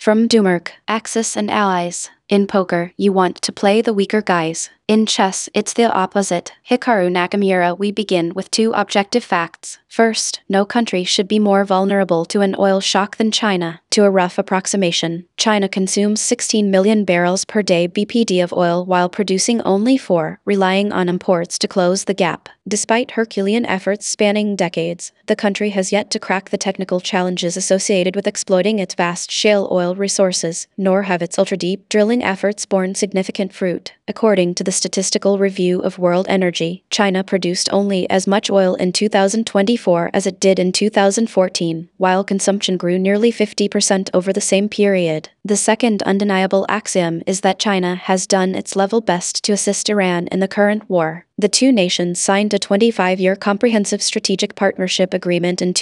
From Doomerk, Axis and allies. In poker, you want to play the weaker guys. In chess, it's the opposite. Hikaru Nakamura. We begin with two objective facts. First, no country should be more vulnerable to an oil shock than China. To a rough approximation, China consumes 16 million barrels per day BPD of oil while producing only 4, relying on imports to close the gap. Despite Herculean efforts spanning decades, the country has yet to crack the technical challenges associated with exploiting its vast shale oil resources, nor have its ultra-deep drilling efforts borne significant fruit. According to the Statistical Review of World Energy, China produced only as much oil in 2024 as it did in 2014, while consumption grew nearly 50% over the same period. The second undeniable axiom is that China has done its level best to assist Iran in the current war. The two nations signed a 25-year comprehensive strategic partnership agreement in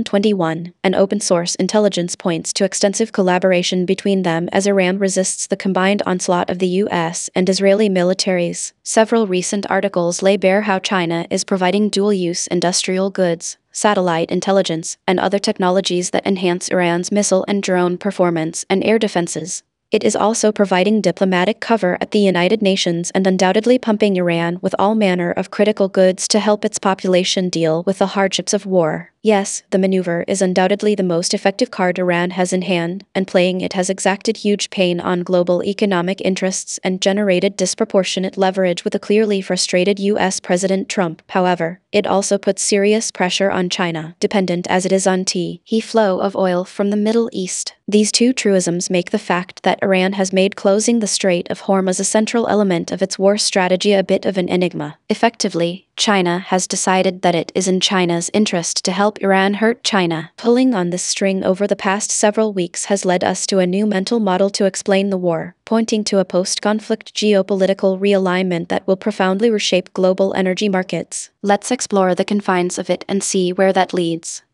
2021, and open-source intelligence points to extensive collaboration between them as Iran resists the combined onslaught of the U.S. and Israeli militaries. Several recent articles lay bare how China is providing dual-use industrial goods, satellite intelligence, and other technologies that enhance Iran's missile and drone performance and air defenses. It is also providing diplomatic cover at the United Nations and undoubtedly pumping Iran with all manner of critical goods to help its population deal with the hardships of war. Yes, the maneuver is undoubtedly the most effective card Iran has in hand, and playing it has exacted huge pain on global economic interests and generated disproportionate leverage with a clearly frustrated U.S. President Trump. However, it also puts serious pressure on China, dependent as it is on the flow of oil from the Middle East. These two truisms make the fact that Iran has made closing the Strait of Hormuz a central element of its war strategy a bit of an enigma. Effectively, China has decided that it is in China's interest to help Iran hurt China. Pulling on this string over the past several weeks has led us to a new mental model to explain the war, pointing to a post-conflict geopolitical realignment that will profoundly reshape global energy markets. Let's explore the confines of it and see where that leads.